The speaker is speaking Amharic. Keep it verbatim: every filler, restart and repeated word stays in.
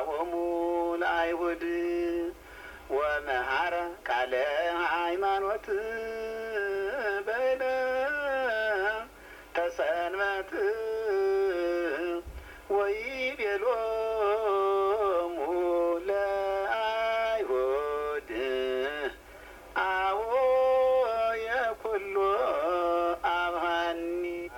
ጸዋዖሙ ለአይሁድ ወመሃረ ቃለ ሃይማኖት በዕለተ ሰንበት ወይቤሎ